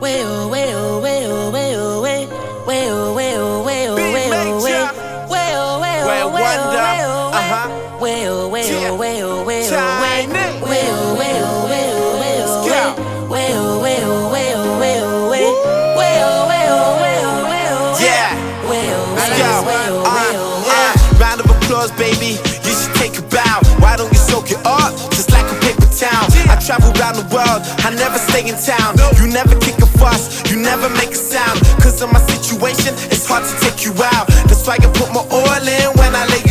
Round of applause, baby. You should take a bow. Why don't you soak it up, just like a paper towel? I travel around the world, I never stay in town. You never kick a fuss, you never make a sound. Cause of my situation, it's hard to take you out. That's why I put my all in when I lay